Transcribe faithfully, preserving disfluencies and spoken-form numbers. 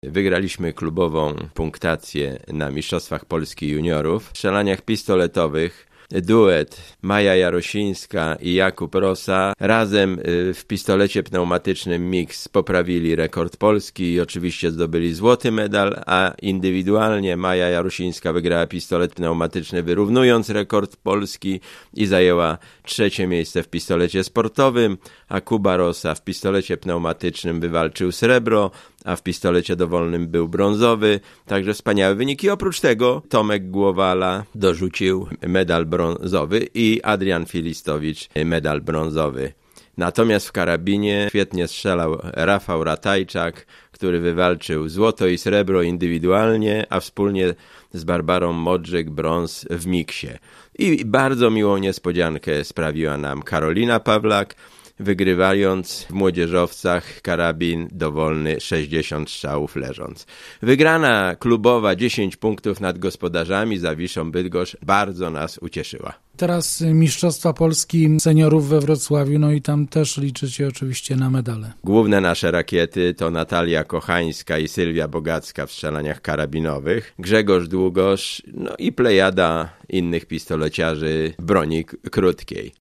Wygraliśmy klubową punktację na Mistrzostwach Polski Juniorów. W strzelaniach pistoletowych duet Maja Jarosińska i Jakub Rosa razem w pistolecie pneumatycznym mix poprawili rekord Polski i oczywiście zdobyli złoty medal, a indywidualnie Maja Jarosińska wygrała pistolet pneumatyczny, wyrównując rekord Polski i zajęła trzecie miejsce w pistolecie sportowym, a Kuba Rosa w pistolecie pneumatycznym wywalczył srebro, a w pistolecie dowolnym był brązowy, także wspaniałe wyniki. Oprócz tego Tomek Głowala dorzucił medal brązowy i Adrian Filistowicz medal brązowy. Natomiast w karabinie świetnie strzelał Rafał Ratajczak, który wywalczył złoto i srebro indywidualnie, a wspólnie z Barbarą Modrzyk brąz w miksie. I bardzo miłą niespodziankę sprawiła nam Karolina Pawlak, wygrywając w młodzieżowcach karabin dowolny sześćdziesiąt strzałów leżąc. Wygrana klubowa dziesięć punktów nad gospodarzami Zawiszą Bydgoszcz bardzo nas ucieszyła. Teraz Mistrzostwa Polski seniorów we Wrocławiu, no i tam też liczycie oczywiście na medale. Główne nasze rakiety to Natalia Kochańska i Sylwia Bogacka w strzelaniach karabinowych, Grzegorz Długosz, no i plejada innych pistoleciarzy w broni krótkiej.